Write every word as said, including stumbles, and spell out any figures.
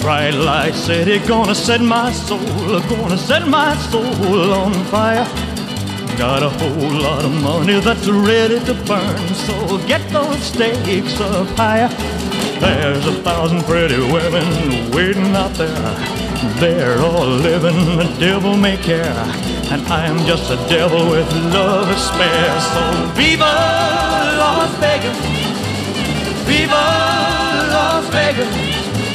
Bright light city, gonna set my soul, gonna set my soul on fire. Got a whole lot of money that's ready to burn, so get those stakes up higher. There's a thousand pretty women waiting out there. They're all living a devil may care, and I am just a devil with love to spare. So viva Las Vegas, viva Las Vegas.